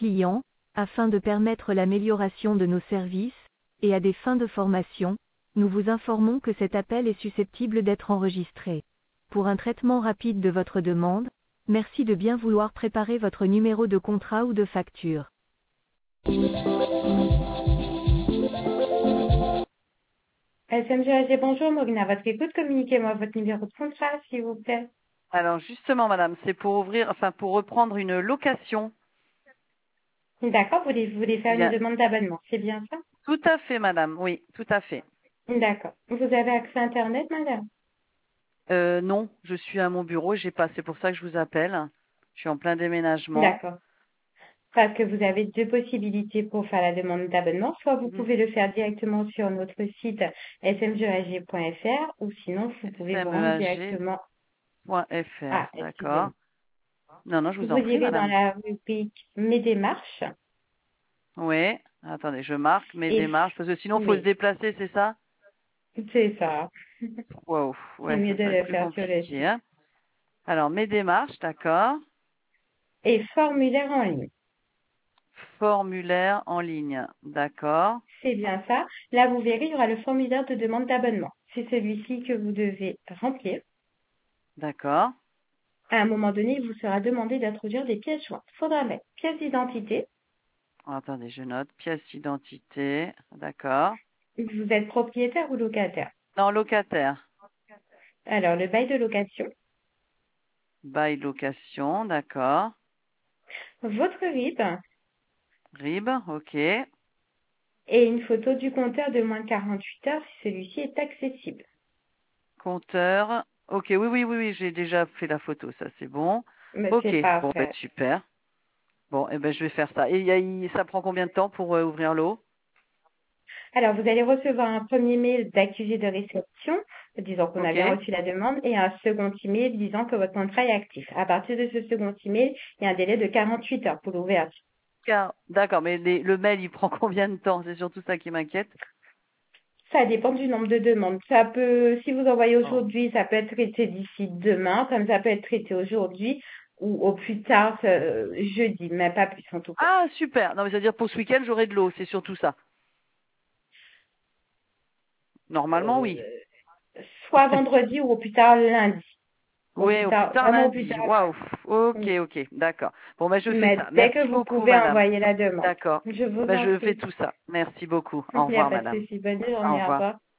clients, afin de permettre l'amélioration de nos services, et à des fins de formation, nous vous informons que cet appel est susceptible d'être enregistré. Pour un traitement rapide de votre demande, merci de bien vouloir préparer votre numéro de contrat ou de facture. SMG, bonjour, Maureen, à votre écoute, communiquez-moi votre numéro de contrat, s'il vous plaît. Alors justement, madame, c'est pour pour reprendre une location. D'accord, vous voulez faire une Bien. demande d'abonnement, c'est bien ça? Tout à fait, madame. Oui, tout à fait. D'accord. Vous avez accès à Internet, madame? Non, je suis à mon bureau, j'ai pas. C'est pour ça que je vous appelle. Je suis en plein déménagement. D'accord. Parce que vous avez deux possibilités pour faire la demande d'abonnement. Soit vous pouvez le faire directement sur notre site smgag.fr ou sinon vous pouvez vous rendre directement à D'accord. Non, je vous Vous en prie, irez dans madame. la rubrique Mes démarches. Oui. Attendez, je marque mes Et démarches parce que sinon, il faut se oui, déplacer, c'est ça? c'est ça. Wow. C'est Ouais, mieux ça de va être le plus faire sur le compliqué, site. hein. Alors, mes démarches, d'accord. Et formulaire en ligne. Formulaire en ligne, d'accord. C'est bien ça. Là, vous verrez, il y aura le formulaire de demande d'abonnement. C'est celui-ci que vous devez remplir. D'accord. À un moment donné, il vous sera demandé d'introduire des pièces jointes. Il faudra mettre pièce d'identité. Attendez, je note. Pièce d'identité, d'accord. Vous êtes propriétaire ou locataire? Non, locataire. Alors, le bail de location. Bail location, d'accord. Votre RIB RIB, ok. et une photo du compteur de moins de 48 heures si celui-ci est accessible. Compteur, ok, oui, j'ai déjà fait la photo, ça c'est bon. Mais Ok, c'est bon, parfait. super. Bon, je vais faire ça. Et ça prend combien de temps pour ouvrir l'eau? Alors, vous allez recevoir un premier mail d'accusé de réception disant qu'on a Ok. bien reçu la demande et un second email disant que votre contrat est actif. À partir de ce second email, il y a un délai de 48 heures pour l'ouverture. D'accord, mais le mail, il prend combien de temps? C'est surtout ça qui m'inquiète. Ça dépend du nombre de demandes. Ça peut, si vous envoyez Oh. aujourd'hui, ça peut être traité d'ici demain, comme ça peut être traité aujourd'hui ou au plus tard jeudi, mais pas plus en tout cas. Ah, super. Non, mais c'est-à-dire pour ce week-end, j'aurai de l'eau, c'est surtout ça. Normalement, oui. Euh, Soit vendredi ou au plus tard lundi. Au Oui, plus au plus tard, tard vraiment au plus tard lundi. Waouh. Ok, lundi. ok, d'accord. Bon, je fais Mais ça. dès que Merci vous beaucoup, pouvez madame. envoyer la demande. D'accord. Je vous en Je fais prie. tout ça. Merci beaucoup. Il Au n'y a revoir, pas de madame. souci. Bonne Au journée. Au revoir. revoir.